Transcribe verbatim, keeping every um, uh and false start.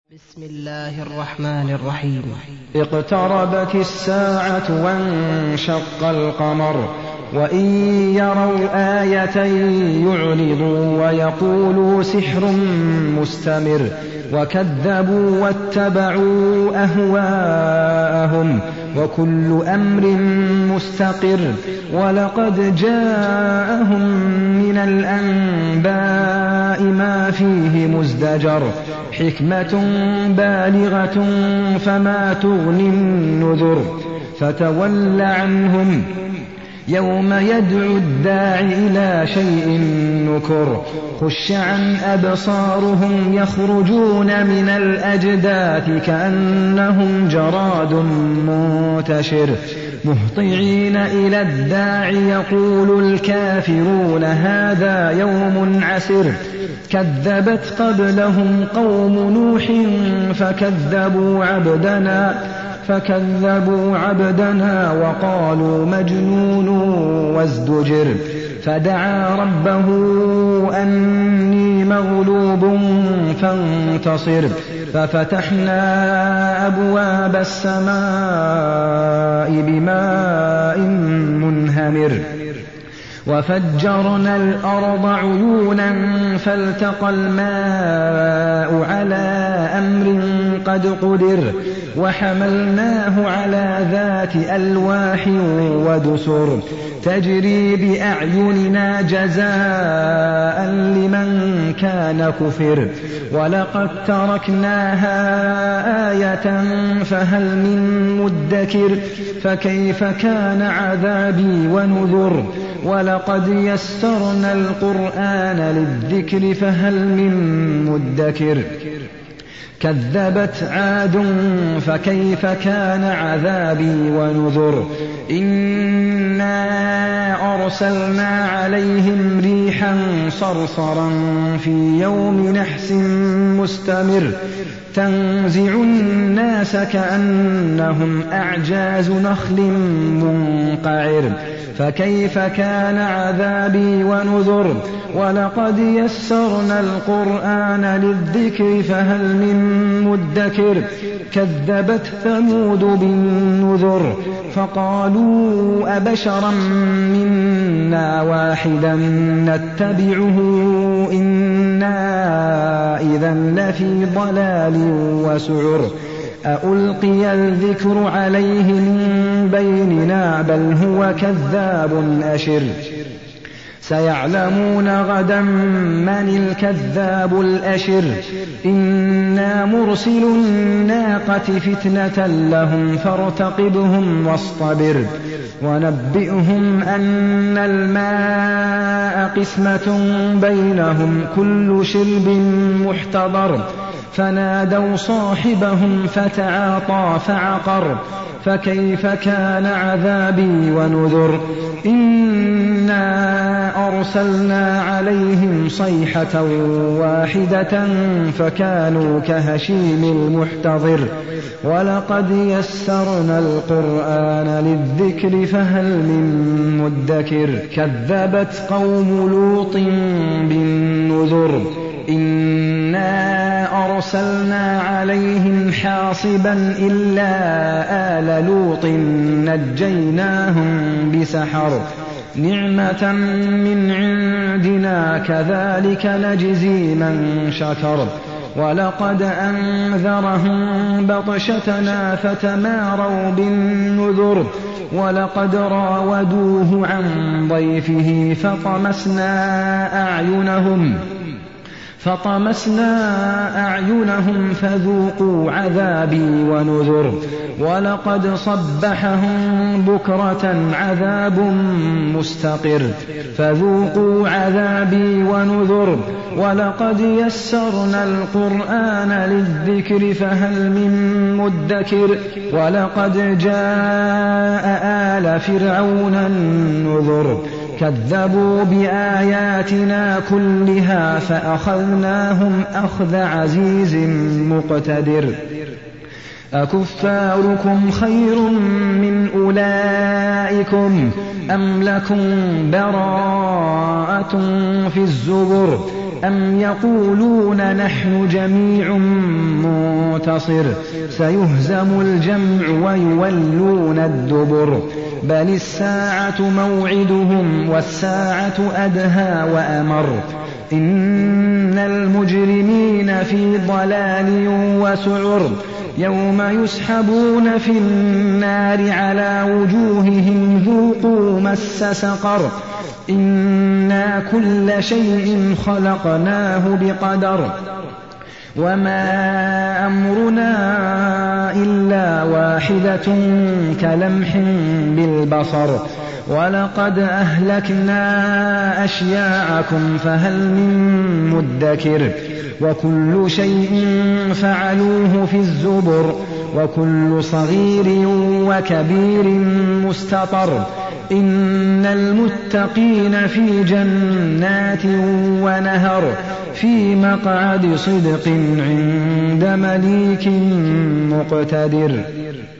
بسم الله الرحمن الرحيم. اقتربت الساعة وانشق القمر وإن يروا آية يعرضوا ويقولوا سحر مستمر وكذبوا واتبعوا أهواءهم وكل أمر مستقر ولقد جاءهم من الأنباء ما فيه مزدجر حكمة بالغة فما تغني النذر فتول عنهم يوم يدعو الداع إلى شيء نكر خش عن أبصارهم يخرجون من الأجداث كأنهم جراد منتشر مهطعين إلى الداع يقول الكافرون هذا يوم عسر كذبت قبلهم قوم نوح فكذبوا عبدنا فكذبوا عبدنا وقالوا مجنون وازدجر فدعا ربه أني مغلوب فانتصر ففتحنا أبواب السماء بماء منهمر وفجرنا الأرض عيونا فالتقى الماء على أمر قد قدر وحملناه على ذات ألواح ودسر تجري بأعيننا جزاء لمن كان كفر ولقد تركناها آية فهل من مدكر فكيف كان عذابي ونذر ولقد يسرنا القرآن للذكر فهل من مدكر كذبت عاد فكيف كان عذابي ونذر إنا أرسلنا عليهم ريحا صرصرا في يوم نحس مستمر تنزع الناس كأنهم أعجاز نخل منقعر فكيف كان عذابي ونذر ولقد يسرنا القرآن للذكر فهل من مدكر كذبت ثمود بالنذر فقالوا أبشرا منا واحدا نتبعه إنا إذا لفي ضلال وسعر أألقي الذكر عليه من بيننا بل هو كذاب أشر سيعلمون غدا من الكذاب الأشر إنا مرسل الناقة فتنة لهم فارتقبهم واصطبر ونبئهم أن الماء قسمة بينهم كل شرب محتضر فنادوا صاحبهم فتعاطى فعقر فكيف كان عذابي ونذر إنا أرسلنا عليهم صيحة واحدة فكانوا كهشيم المحتضر ولقد يسرنا القرآن للذكر فهل من مدكر كذبت قوم لوط بالنذر إنا أرسلنا عليهم حاصبا إلا آل لوط نجيناهم بسحر نعمة من عندنا كذلك نجزي من شكر ولقد أنذرهم بطشتنا فتماروا بالنذر ولقد راودوه عن ضيفه فطمسنا أعينهم فطمسنا أعينهم فذوقوا عذابي ونذر ولقد صبحهم بكرة عذاب مستقر فذوقوا عذابي ونذر ولقد يسرنا القرآن للذكر فهل من مدكر ولقد جاء آل فرعون النذر كذبوا بآياتنا كلها فأخذناهم أخذ عزيز مقتدر أكفاركم خير من أولئكم أم لكم براءة في الزبر أم يقولون نحن جميع منتصر منتصر سيهزم الجمع ويولون الدبر بل الساعة موعدهم والساعة أدهى وأمر إن المجرمين في ضلال وسعر يوم يسحبون في النار على وجوههم ذوقوا مس سقر إنا كل شيء خلقناه بقدر وما أمرنا إلا واحدة كلمح بالبصر ولقد أهلكنا أشياعكم فهل من مدكر وكل شيء فعلوه في الزبر وكل صغير وكبير مستطر إن المتقين في جنات ونهر في مقعد صدق عند مليك مقتدر.